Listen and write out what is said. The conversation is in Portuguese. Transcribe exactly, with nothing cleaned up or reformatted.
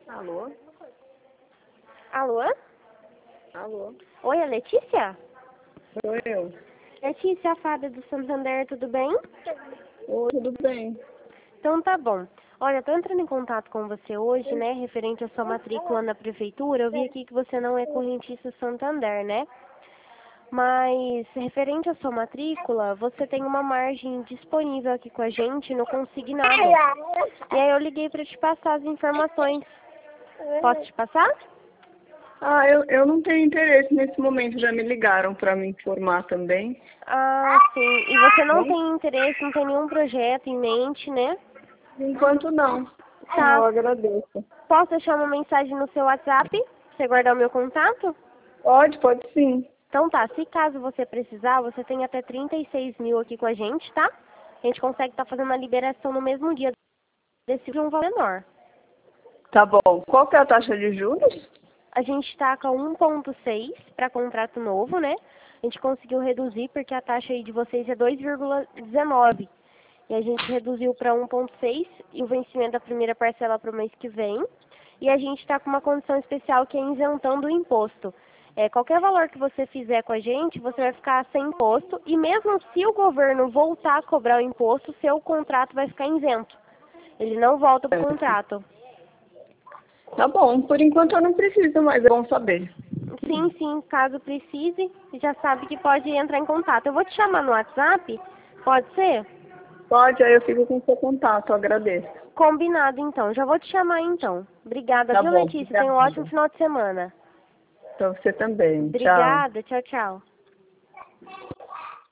Alô? Alô? Alô? Oi, é Letícia? Sou eu. Letícia, a Fábia do Santander, tudo bem? Oi, tudo bem? Então tá bom. Olha, eu tô entrando em contato com você hoje, né, referente à sua matrícula na prefeitura. Eu vi aqui que você não é correntista Santander, né? Mas, referente à sua matrícula, você tem uma margem disponível aqui com a gente no consignado. E aí eu liguei para te passar as informações. Posso te passar? Ah, eu, eu não tenho interesse nesse momento. Já me ligaram para me informar também. Ah, sim. E você não Bem, tem interesse, não tem nenhum projeto em mente, né? enquanto não. Tá. Eu agradeço. Posso deixar uma mensagem no seu WhatsApp? Pra você guardar o meu contato? Pode, pode sim. Então tá, se caso você precisar, você tem até trinta e seis mil aqui com a gente, tá? A gente consegue estar fazendo a liberação no mesmo dia desse de um valor menor. Tá bom. Qual que é a taxa de juros? A gente está com um ponto seis para contrato novo, né? A gente conseguiu reduzir porque a taxa aí de vocês é dois vírgula dezenove. E a gente reduziu para um ponto seis e o vencimento da primeira parcela para o mês que vem. E a gente está com uma condição especial que é isentando o imposto. É, qualquer valor que você fizer com a gente, você vai ficar sem imposto. E mesmo se o governo voltar a cobrar o imposto, seu contrato vai ficar isento. Ele não volta para o contrato. Tá bom. Por enquanto eu não preciso, mas é bom saber. Sim, sim, caso precise, já sabe que pode entrar em contato. Eu vou te chamar no WhatsApp, pode ser? Pode, aí eu fico com o seu contato. Eu agradeço. Combinado, então. Já vou te chamar, então. Obrigada, Tá viu, bom. Letícia? Tenha um ótimo Obrigada. final de semana. Pra você também. Tchau. Obrigada, tchau, tchau.